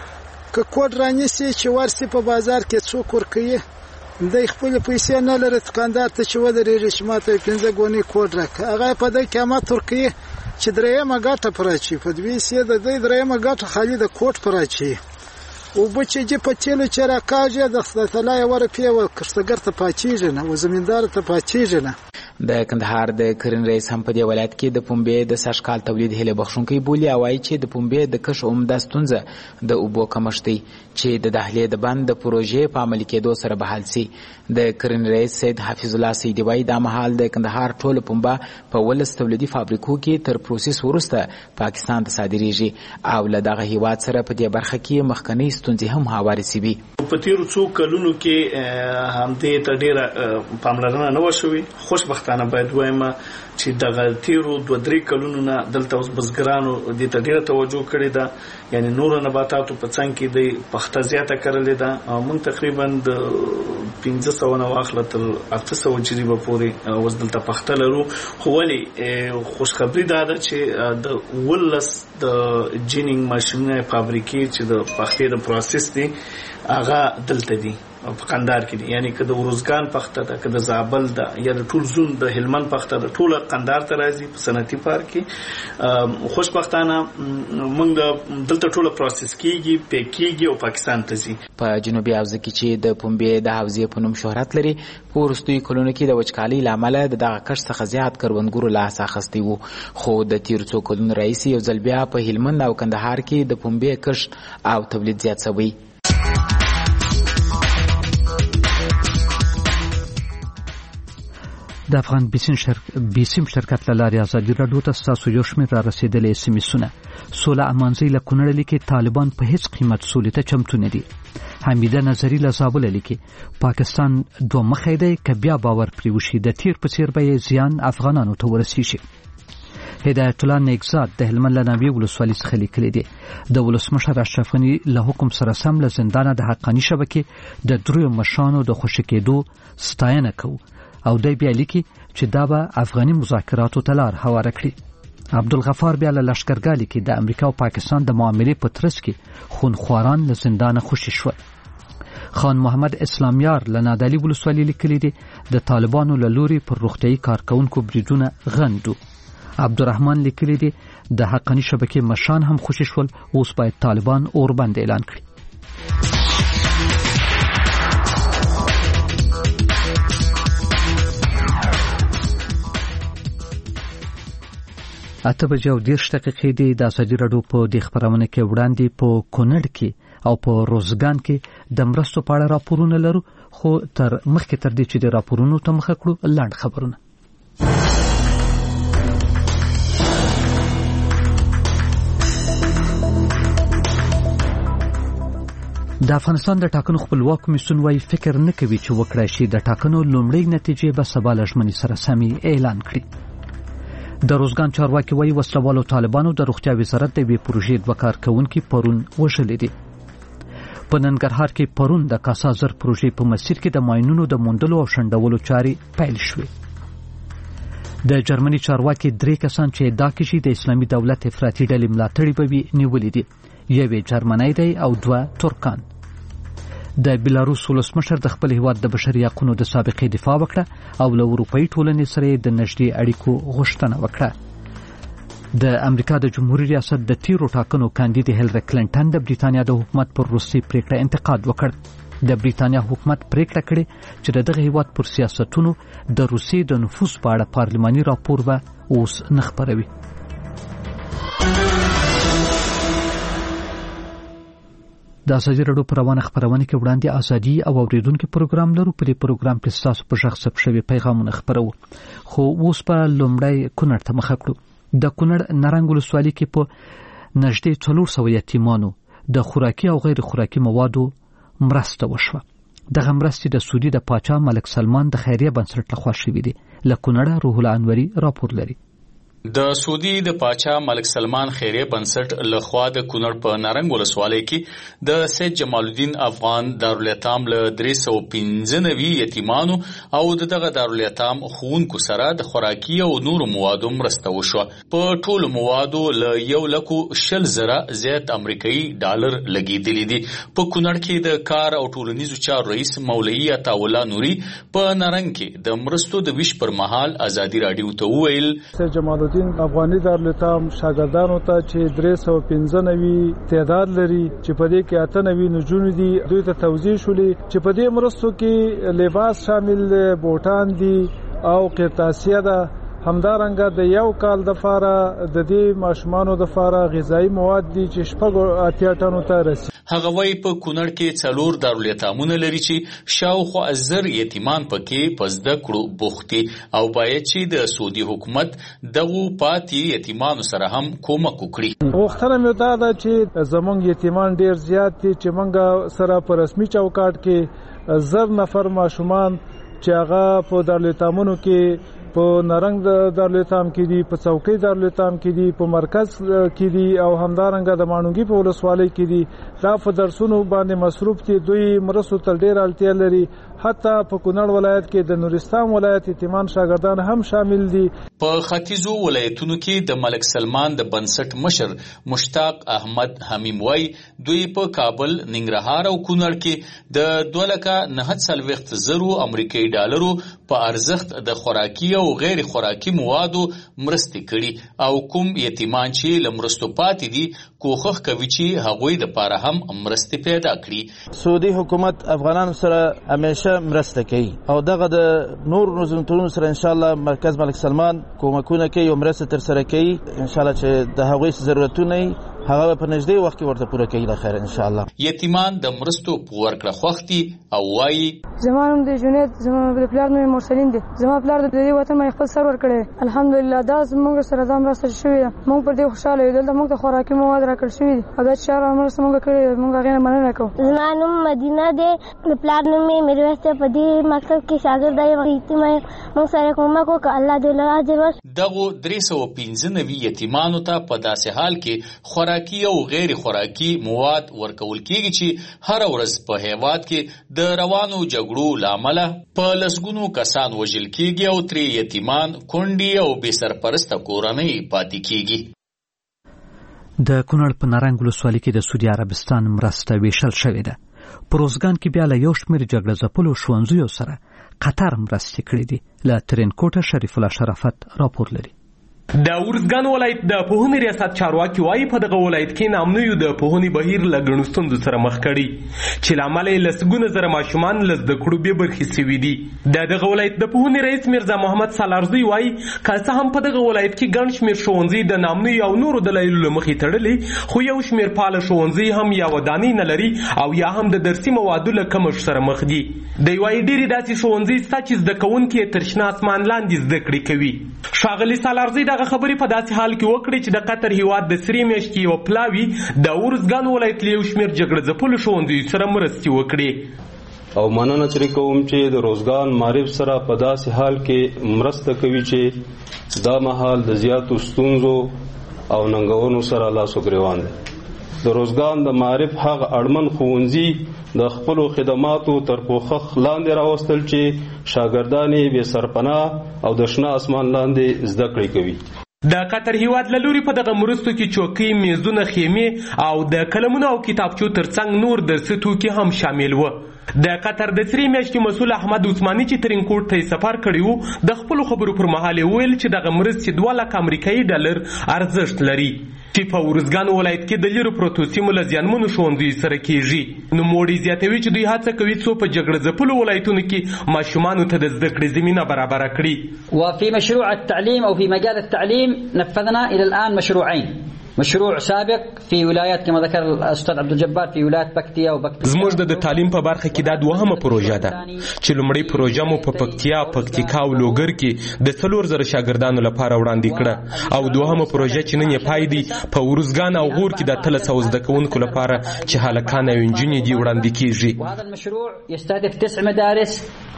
Speaker 20: که کوډ رانیسي چې ورسي په بازار کې څوک ورکوي دی خپل پیسې نه لري دکاندار ته چې ودرېږي چې ماته پنځه ګونې کوډ راکړه هغه په دې قیمت ورکوي چې درېیمه ګټه پر اچي په دوی سي د دې درېیمه ګټه خالي د کوډ پر اچي. او بچې چې په تیلو چې راکاږي د ستلای ور پیو کښتګر ته پاتېږي نه او زمیندار ته پاتېږي نه.
Speaker 19: د کندهار د کرنې رئیس هم په دې ولایت کې د پنبې د سږ کال تولید هیله بخښونکی بولي او وایي چې د پنبې د کښت عمده ستونزه د اوبو کمښت دی چې د دهلې د بند د پروژې په عملي کېدو سره به حل سي. د کرنې رئیس سید حفیظ الله سیدي وایي دا مهال د کندهار ټوله پنبه په ولس تولیدي فابریکو کې تر پروسس وروسته پاکستان ته صادریږي او له دغه هیواد سره په دې برخه کې مخکنی ستونزې هم هوارې سوي.
Speaker 5: په تیرو څو کلونو کې همدې ته ډېره پاملرنه نه وشوې. خوشبختانه باید وایم چې دغه تیرو دوه درې کلونو نه دلته اوس بزګرانو دې ته ډېره توجه کړې ده. یعنی نورو نباتاتو په څنګ کې د پخته زیاته کرلې ده. موږ تقریبا د پنځه سوه نه واخله تر اته سوه جریبه پورې اوس دلته پخته لرو. خو ولې خوشخبري دا ده چې د ولس د جینینګ ماشینونه فابریکې چې د پختې د پروسس دي هغه دلته دي په قندهار کې دي. یعنی که د ورزګان پخته ده که د زابل ده یا د ټول زون د هلمند پخته ده ټوله قندهار ته راځي په صنعتي پارک کې. خوشبختانه موږ دلته ټوله پروسس کیږي پیک کیږي او پاکستان ته ځي.
Speaker 19: په جنوبي حوزه کې چې د پنبې د حوزې په نوم شهرت لري په وروستیو کلونو کې د وچکالۍ له امله د دغه کښت څخه زیات کروندګرو لاس اخیستی وو. خو د تېرو څو کلونو راهیسې یو ځل بیا په هلمند او کندهار کې د پنبې کښت او تولید زیات شوی.
Speaker 2: د افغان بیسیم شرکت بیسیم شرکت له لارې ازادي راډیو ته ستاسو یو شمېر را رسېدلي اس ام اسونه. سوله امانزی له کونړ لیکي طالبان په هیڅ قیمت سولې ته چمتو نه دي. حمیده نظری له زابل لیکي پاکستان دوه مخی دی که بیا باور پرې وشي د تیر په څېر به یې زیان افغانانو ته ورسیږي. هدایت الله نیکزاد د هلمند له ناوې ولسوالۍ څخه لیکلی دی د ولسمشر اشرف غني له حکم سره سم له زندانه د حقاني شبکې د دریو مشرانو د خوشي کېدو ستاینه کوو او دی بیا لیکي چې دا به افغاني مذاکراتو ته لار هواره کړي. عبدالغفار بیا له لښکرګاه لیکي د امریکا او پاکستان د معاملې په ترڅ کې خونخواران له زندانه خوشي شول. خان محمد اسلامیار له نادعلي ولسوالۍ لیکلي دي د طالبانو له لوري پر روغتیايي کارکونکو بریدونه غندو. عبدالرحمن لیکلي دي د حقاني شبکې مشان هم خوشي شول، اوس باید طالبان اوربند اعلان کړي. اته بجې او دېرش دقیقې دي. د ازادي راډیو په دې خپرونه کې وړاندې په کونړ کې او په روزګان کې د مرستو په اړه راپورونه لرو، خو تر مخکې تر دې چې د راپورونو ته مخه کړو لاندې خبرونه. د افغانستان د ټاکنو خپلواک کمیسیون وايي فکر نه کوي چې وکړای شي د ټاکنو لومړۍ نتیجې به سبا له ژمنې سره سمې اعلان کړي. د روزګان چارواکي وايي وسلوالو طالبانو د روغتیا وزارت د یوې پروژې دوه کارکونکي پرون وژلي دي. په ننګرهار کې پرون د کاسازر پروژې په مسیر کې د ماینونو د موندلو او شنډولو چارې پیل شوې. د جرمني چارواکي درې کسان چې ادعا کوي د اسلامي دولت افراطي ډلې ملاتړي به وي نیولي دي. یوې جرمنی دی او دوه ترکان. د بیلاروس ولسمشر د خپل هیواد د بشري حقوقو د سابقې دفاع وکړه او له اروپایي ټولنې سره د نږدې اړیکو غوښتنه وکړه. د امریکا د جمهوریت ریاست د تیرو ټاکنو کاندید هیلری کلینټن د بریتانیا د حکومت پر روسي پریکړه انتقاد وکړ. د بریتانیا حکومت پریکړه کړې چې دغه هیواد پر سیاستونو د روسي د نفوذ په اړه پارلماني راپور به اوس نه خپروي. د ازادي راډیو په روانه خبرونه کې وړاندې ازادي او اوریدونکو پروګرام لرو. په دې پروګرام کې تاسو په ژغ ثبت شوی پیغامونه خبرو، خو اوس په لومړی کونړ ته مخه کړو. د کونړ نرنګ ولسوالۍ کې په نږدې څلور سوه یتیمانو د خوراکي او غیر خوراکي موادو مرسته وشوه. دغه مرستې د سعودي د پاچا ملک سلمان د خیریه بنسټ لخوا شوې دي. له کونړه روح الله انوري راپور لري.
Speaker 21: د سعودي د پاچا ملک سلمان خیریه بنسټ لخوا د کونړ په نارنګ ولسوالۍ کې د سید جمال الدین افغان دارالایتام له درې سوه پنځه نوي یتیمانو او دغه دارالایتام ښوونکو سره د خوراکي او نورو موادو مرسته وشوه. په ټولو موادو له یو لکو شل زره زیات امریکایي ډالر لګېدلي دي. په کونړ کې د کار او ټولنیزو چارو رئیس مولوي عطاالله نوري په نارنګ کې د مرستو د ویش پر مهال ازادي راډیو ته وویل
Speaker 22: سید جمال افغاني دارالایتام شاګردانو ته چې درې سوه پنځه نوي تعداد لري چې په دې کې اته نوي نجونې دي، دوی ته توزیع شولې چې په دې مرستو کې لباس شامل دی، بوټان دي او قرطاسیه ده. همدارنګه د یو کال د فاره د دې ماشومانو د فاره غذایی مواد دي چې شپږ اتیا ټنو ته رسي.
Speaker 21: هغه وايي په کونړ کې څلور دارالایتامونه لري چې شاوخوا زر یتیمان پکې په زده کړو بوخت دي او باید چې د سعودي حکومت دغه پاتې یتیمانو سره هم کومک وکړي.
Speaker 22: غوښتنه مې دا ده چې زموږ یتیمان ډیر زیات دي چې موږ سره په رسمي چوکاټ کې زر نفر ماشومان چې هغه په دارالایتامونو کې په نارنګ دارالایتام کې دي، په څوکۍ دارالایتام کې دي، په مرکز کې دي او همدارنګه د ماڼوګي په ولسوالۍ کې دي. دا په درسونو باندې مصروف دي. دوی مرستو ته ډېر اړتیا لري. حتی په کونړ ولایت کې د نورستان ولایت یتیمان شاګردان هم شامل دي.
Speaker 21: په ختیځو ولایتونو کې د ملک سلمان د بنسټ مشر مشتاق احمد حمیم وای دوی په کابل، ننګرهار او کونړ کې د دوه لکه نهه څلوېښت زرو امریکایي ډالرو په ارزښت د خوراکي او غیر خوراکي موادو مرستې کړي او کوم یتیمان چې له مرستو پاتې دي کوښښ کوي چې هغوی دپاره هم مرستې پیدا کړي.
Speaker 23: سعودي حکومت افغانانو سره همیشه مرسته کوي او دغه د نور نظامونو سره ان شاء الله مرکز ملک سلمان کومکونه کوي او مرسته تر سره کوي. ان شاء الله چې د هغوی ضرورتونه هغه په نږدې وخت کې ورته پوره کوي له خیر ان شاء الله.
Speaker 21: یتیمان د مرستو په ورکړه خوښتي او وایي
Speaker 24: زما نوم د جنید، زما د پلار نوم مرسلین دی. زما پلار د دې وطن باندې خپل سر ورکړی. الحمدلله دا زموږ سره دا مرسته شوې ده. موږ پر دې خوشاله یو. دلته موږ ته خوراکي مواد راکړل شوي دي او دا چې چاره مرسته موږ کړې موږ هغې نه مننه کوو.
Speaker 25: زما نوم مدینه دی، د پلار نوم یې میرویس دی. په دې مکتب کې شاګرده یم. یتیم یم. موږ سره کومک وکړه. الله دې له اجر ورکړي.
Speaker 21: دغو درې سوه پنځه نوي یتیمانو ته په داسې حال کې خوراکي او غیر خوراکي مواد ورکول کېږي چې هر ورځ په هیواد کې د روانو جګړو له امله په لسګونو کسان وژل کېږي او ترې یتیمان، کونډې او بې سرپرسته کورنۍ پاتې کېږي.
Speaker 2: د کونړ په نارنګ ولسوالۍ کې د سعودي عربستان مرسته ویشل شوې ده. پروزګان کې بیا له یو شمېر جګړه ځپلو ښوونځیو سره قطر مرستې کړې دي. له ترینکوټه شریف الله شرافت راپور لري.
Speaker 1: د ارزګان ولایت د پوهنې ریاست چارواکي وایي په دغه ولایت کې نامنویو د پوهنې بهیر له ګڼو ستونزو سره مخ کړي چې له امله یې لسګونه زره ماشومان له زده کړو بې برخې سوي دي. د دغه ولایت د پوهنې رئیس میرزا محمد سالارزوی وایي که څه هم په دغه ولایت کې ګڼ شمېر ښوونځي د نامنویو او نورو دلایلو له مخې تړلي، خو یو شمېر فعاله ښوونځي هم یا ودانۍ نه لري او یا هم د درسي موادو له کمښت سره مخ دي. دی وایي ډېرې داسې ښوونځي شته چې زده کوونکي یې تر شنه اسمان لاندې زده کړې کوي. ښاغلي سالارزوی دغه خبرې په داسې حال کې وکړي چې د قطر هیواد د سرې میاشتې یوه پلاوي د ارزګان ولایت له یو شمېر جګړه ځپلو ښوونځیو سره مرستې وکړي.
Speaker 3: او مننه چې کوم چې د روزګان معرف سره په داسې حال کې مرسته کوي چې دا مهال د زیاتو ستونزو او ننګونو سره لاس و ګریوان دی. د روزګان د معرف هغه اړمن ښوونځي د خپلو خدماتو تر پوښښ لاندې راوستل چې شاګردان یې بې سرپناه او د شنه اسمان لاندې زده کړې کوي.
Speaker 1: د قطر هیواد له لوري په دغه مرستو کې چوکۍ، میزونه، خیمې او د قلمونو او کتابچو ترڅنګ نور درسي توکي هم شامل و. د قطر د سرې میاشتې مسؤل احمد عثماني چې ترینکوټ ته یې سفر کړی و د خپلو خبرو پر مهال یې ویل چې دغه مرستې دوه لکه امریکایي ډالر ارزښت لري چې په ارزګان ولایت کې د لیرو پرتو سیمو له زیانمنو ښوونځیو سره کیږي. نوموړي زیاتوي چې دوی هڅه کوي څو په جګړه ځپلو ولایتونو کې ماشومانو ته د زده کړې زمینه برابره کړي.
Speaker 4: وفي مشروع التعليم او في مجال التعليم نفذنا الى الان مشروعين. مشروع سابق في ولايات كما ذكر الاستاذ عبد الجبار في ولايات پکتیا او پکتیا.
Speaker 1: زموږ د تعلیم په برخه کې دا دوهمه پروژه ده چې لومړی پروژه مو په پکتیا، پکتیکا او لوګر کې د څلور زره شاګردانو لپاره وړاندې کړه او دوهمه پروژه چې نن یې پای دی په ورزګان او غور کې د اتلس سوه زده کوونکو لپاره چې هلکان او نجونې دي وړاندې کیږي.
Speaker 4: هذا المشروع يستهدف تسع مدارس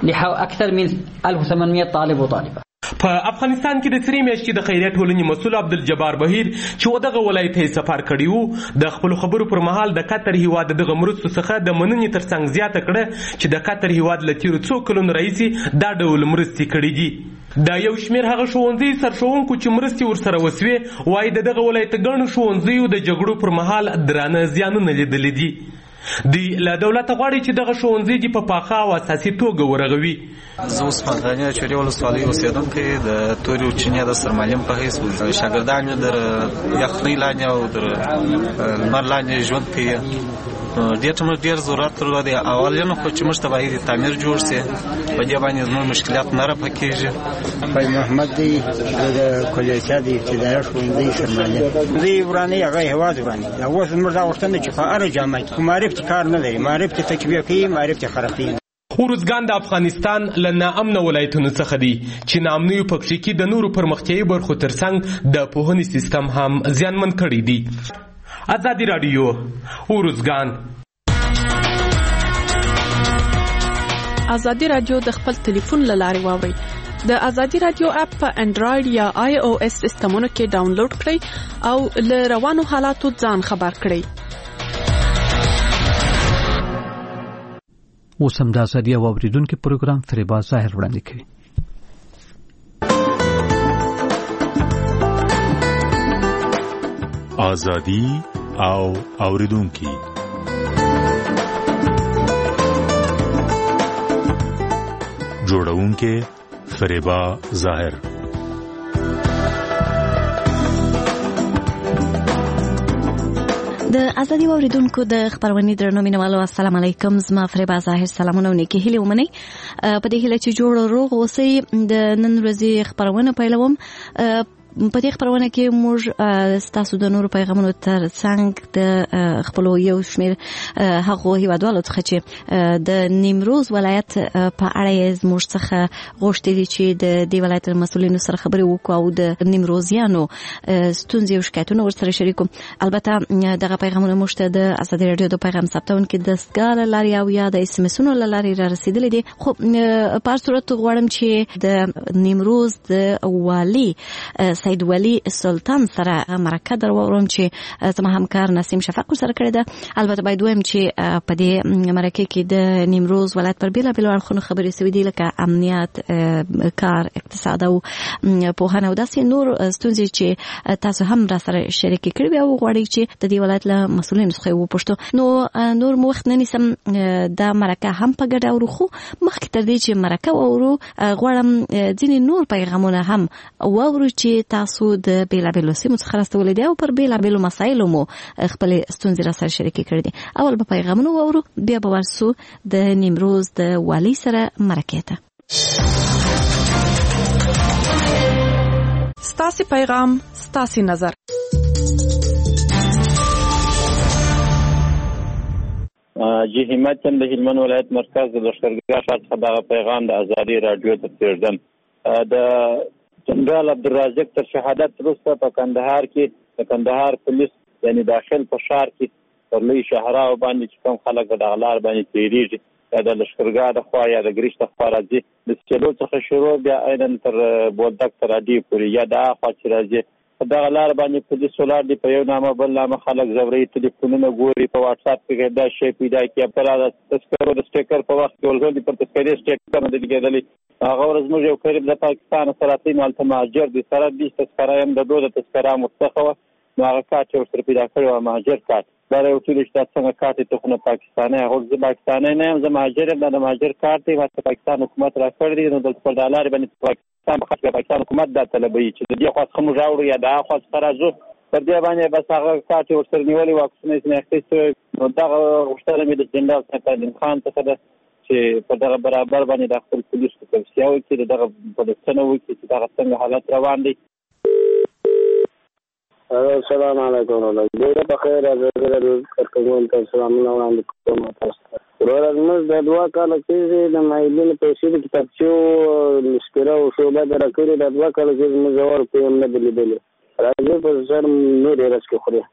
Speaker 4: لأكثر من ألف وثمانمائة طالب وطالبة.
Speaker 1: په افغانستان کې د سرې میاشتې د خیریه ټولنې مسؤل عبدالجبار بهیر چې ودغه ولایت یې سفر کړی وو د خپلو خبرو پر مهال د قطر هیواد دغه مرستو څخه د مننې ترڅنګ زیاته کړه چې د قطر هیواد له تیرو څو کلونو راهیسې دا ډول مرستې کړي دي. دا یو شمېر هغه ښوونځي سرښوونکو چې مرستې ورسره وسوې وایي د دغه ولایت ګڼو ښوونځیو د جګړو پر مهال درانه زیانونه لیدلي دي. دوی له دولته غواړي چې دغه ښوونځي دې په پاخه او اساسي توګه ورغوي.
Speaker 6: زه اوس په غنیه چوري ولسوالۍ اوسېدونکی د تورې چینې د سرمعلم په حیث شاګردان مې در یخنۍ لاندې او در لمر لاندې ژوند کوي. ډېر ته موږ ډېر ضرورت درلود. اولینو خو چې موږ ته باید تعمیر جوړ سي په دې باندې زموږ مشکلات نه رفع کېږي.
Speaker 10: پای محمد دی د کلیسا د ابتدایي ښوونځي سرمعلم دی ورانه هغه هیواد ورانه دا اوس موږ دا وختونه چې په هر جامعه کې معرفت کار نه لري، معرفت تکبیه کوي، معرفت خرابوي.
Speaker 1: ارزګان د افغانستان له ناامنه ولایتونو څخه دی چې نامنویو پکښې کې د نورو پرمختیایي برخو ترڅنګ د پوهنې سیستم هم زیانمن کړی دی. ازادي راډیو ارزګان.
Speaker 26: ازادي راډیو د خپل ټلیفون له لارې واورئ. د ازادي راډیو اپ په انډراید یا آی او ایس سیسټمونو کې ډاونلوډ کړئ او له روانو حالاتو ځان خبر کړئ.
Speaker 2: اوس هم د ازادي او اوریدونکو پروګرام فریبا ظاهر وړاندې کوي.
Speaker 27: ازادي او اوریدونکو جوړونکو فریبا ظاهر.
Speaker 11: د ازادي اوریدونکو د خبرونې درنو مینوالو السلام علیکم. زما فریبا ظاهر سلامونه او نیکی هیله ومنئ. په دې هیله چې جوړ روغ اوسئ. د نن ورځې خبرونه پیلوم. په دې خبرونه کې موږ ستاسو د نورو پیغامونو تر څنګ د خپل یو شمېر هغو هیوادوالو څخه چې د نیمروز ولایت په اړه یې زموږ څخه غوښتي دي چې د دې ولایت مسؤلینو سره خبرې وکړو او د نیمروزیانو ستونزې او شکایتونه ورسره شریکو. البته دغه پیغامونه موږ ته د ازادي راډیو د پیغام ثبتونکو دستګاه له لارې او یا د اس ام اسونو له لارې را رسیدلي دي. خو په هر صورت غواړم چې د نیمروز د والي سید ولی سلطان سره مرکه درورم چې زما همکار نسیم شفق سره کړی ده. البته باید وایم چې په دې مرکه کې د نیمروز ولایت پر بیلابیلو اړخونو خبرې سوي دي لکه امنیت، کار، اقتصاد او پوهنه او داسې نور ستونزې چې تاسو هم را سره شریکې کړې وي او غواړئ چې د دې ولایت له مسؤلینو څخه وپوښتو. نو نور مو وخت نه نیسم، دا مرکه هم په ګډه اورو، خو مخکې تر دې چې مرکه واورو غواړم ځینې نور پیغامونه هم واورو چې تاسو د بیلابیلو سیمو څخه راستولي دي او پر بیلابیلو مسایلو مو خپلې ستونزې را سره شریکې کړې دي. اول به پیغامونه واورو، بیا به ورسو د نیمروز د والي سره مرکه ته.
Speaker 26: ستاسي پیغام، ستاسي نظر.
Speaker 7: جی همت چند د هلمند ولایت مرکز د لښکرګاه ښار څخه دغه پیغام د ازادي رادیو ته پرېږدم. د جنرال عبدالرازق تر شهادت وروسته په کندهار کې د کندهار پولیس یعنی داخل په ښار کې پر لوی شهراو باندې چې کوم خلک په دغه لار باندې تېرېږي، یا د لښکرګاه د خوا یا د ګریش د خوا راځي، د سکېلو څخه شروع بیا عینا تر بولدک تر اډې پورې یا د هاخوا چې راځي په دغه لار باندې پولیس ولاړ دي. په یو نامه بل نامه خلک ځوروي، ټلیفونونه ګوري، په واټساپ کې دا شی پیدا کړي. په لاره تذکرو د سټیکر په وخت کې ولګول دي، پر تذکرې سټیکر نه دي کېدلی. هغه ورځ موږ یو قریب د پاکستان سره تللی، هلته مهاجر دي، سره دي تذکره یم د دو د تذکره مستخه وه، نو هغه کارت یې ورسره پیدا کړی وه، مهاجر کارت. دا راوتلي چې دا څنګه کارت یې ته خو نه پاکستانی. هغه زه پاکستانی نه یم، زه مهاجر یم، دا د مهاجر کارت دی، ما ته پاکستان حکومت را کړی دی. نو دلته پر دا لارې باندې پاکستان په خاص پاکستان حکومت دا طلبوي چې د دې خوا څخه موږ راوړو یا د هغه خوا څخه راځو، پر دې باندې بس هغه کارت یې ورسره نیولې وه، عکسونه یې ځینې اخیستي وي. نو دغه غوښتنه مې د جنرال تعلیم خان څخه ده چې په دغه برابر باندې د خپل پولیسو توصیه وکړي، د دغه پولیسونه وکړي چې دغه څنګه حالت روان دی.
Speaker 12: السلام علیکم ورحمۃ اللہ بخیر. حضرت کارکوونکو ته سلامونه وړاندې کوم. تاسو ته ورور موږ د دوه کاله کېږي د مایلینو پیسې د کتابچو سپېره او شعبه د راکړې د دوه کاله کېږي موږ ور په یم نه لیدلې راځي په سر نورې رس کې خوري.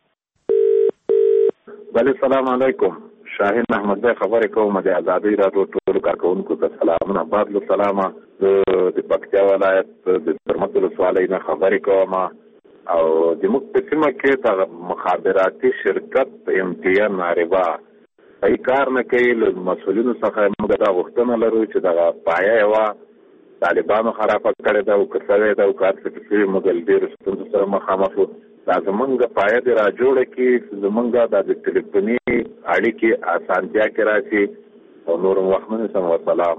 Speaker 13: بله سلام علیکم، شاهین محمد بای خبرې کوم د ازادي راډیو ټولو کارکوونکو ته سلامونه. بعد له سلامه د پکتیا ولایت د درمت ولسوالۍ نه خبرې کوم او د موږ په سیمه کې د مخابراتي شرکت ام ټي ان ناربا ای کار نه کوي. له مسؤلینو څخه موږ دا غوښتنه لرو چې دغه پایه یوه طالبانو خرابه کړې ده او که سوې ده او کار څه شوي، موږ له ډېرو ستونزو سره مخامخ یو. دا زمونږ پایه دې را جوړه کړي، زمونږ دا د ټلیفوني اړیکې اسانتیا کې راشي او نور وخت نه نیسم. وسلام.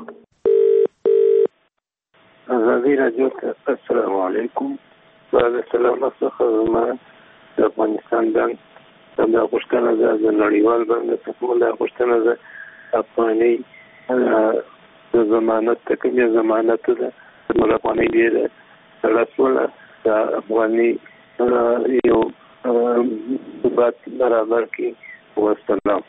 Speaker 12: ازادي راډیو ته السلام علیکم. بعد سلامت څخه زما د افغانستان بانک دا غوښتنه ده، د نړیوال بانک څخه دا غوښتنه ده افغاني د ضمانت ته کومې ضمانت ده د افغاني ډېره رسوله د افغاني یو ثبات برابر کړي. وسلام.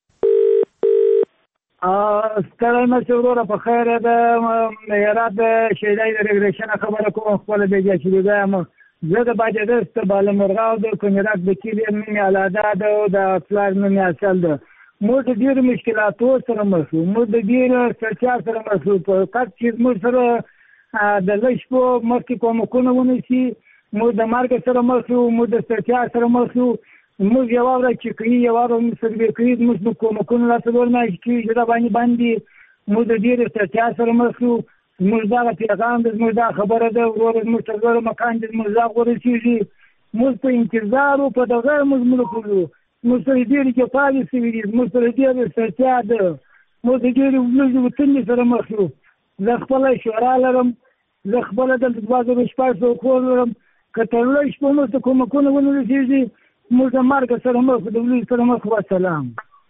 Speaker 14: ستړی مه شې وروره، په خیر د هرات د شهیدۍ د ریګریشن خبره کوم. خپله بېجا شهیده یم زه د باجدست د بالامرغاو د کنیراک د کلي نوم یې الادا ده او د پلار نوم یې اصل ده. موږ د ډېرو مشکلاتو سره مخ یو، موږ د ډېرو سرچار سره مخ یو. په کټ چې موږ سره د لږ شپو مخکې کومکونه ونیسي، موږ د مرګ سره مخ یو، موږ د سرچار سره مخ یو. موږ یوه ورځ چې کوي یوه ورځ موږ سروې کوي، موږ د کومکونه راته ډول میاشتې کېږي چې دا باندې باندې موږ د ډېرو سرچار سره مخ یو. زموږ دغه پیغام ده، زموږ دا خبره ده وروره، زموږ ته لوړ مکان دی، زموږ غږ ورسېږي. موږ په انتظار و، په دغه موږ ملک وو، موږ سره ډېرې جفاوې شوي دي، زموږ سره ډېرې سرچا ده، موږ د ډېرې لږې وطنې سره مخ یو. زه خپله شورا لرم، زه خپله دلته دوه زره شپږ سوه کور لرم. که تر لږ شپه موږ ته کومکونه ونه رسېږي، موږ د مرګ سره مخ، د ولید سره مخ. وسلام.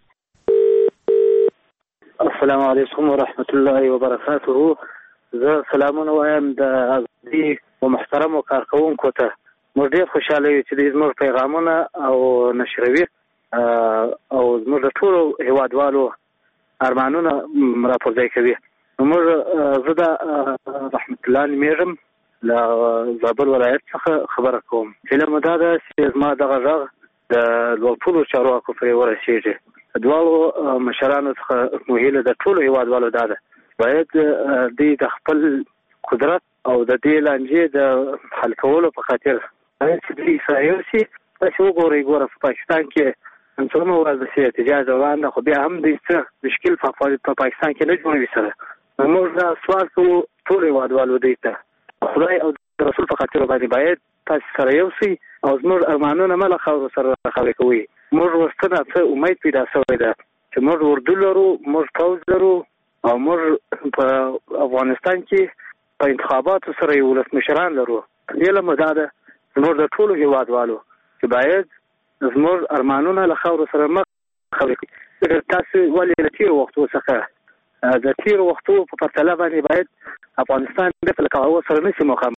Speaker 12: السلام علیکم ورحمت الله وبرکاته. زه سلامونه وایم د ازادي او محترمو کارکوونکو ته. موږ ډېر خوشحاله یو چې زموږ پیغامونه او نشروي او زموږ د ټولو هیوادوالو ارمانونه راپورځای کوي. موږ زه د رحمت الله نومېږم، له زابل ولایت څخه خبره کوم. هیله مو دا ده چې زما دغه غږ د لوړپوړو چارواکو پرې ورسېږي. دواړو مشرانو څخه مو هیله د ټولو هیوادوالو دا ده باید دوی د خپل قدرت او د دې لانجې د حل کولو په خاطر چې د اسرائیل سي تاسو وګورئ ګوره په پاکستان کې څومره ورځ د احتجاج روان ده، خو بیا هم د څه مشکل په پاکستان کې نه جوړوي سره. موږ دا سوال کوو ټول هېوادوالو دوی ته، خدای او د رسول په خاطر باندې باید تاسو سره یو سئ او زموږ ارمانونه مه له خاورو سره خاورې کوئ. موږ ورسته څه امید پیدا شوی ده چې موږ اردو لرو، موږ پوځ لرو او موږ په افغانستان کې په انتخاباتو سره یو ولسمشران لرو. دې له مدا ده زموږ د ټولو هېوادوالو چې باید زموږ ارمانونه له خاورو سره مه خاورې کړي. تاسو ولې له تېرو وختو څخه د تېرو وختو په پرتله باندې باید افغانستان بېرته له هغو سره نشي مخامخ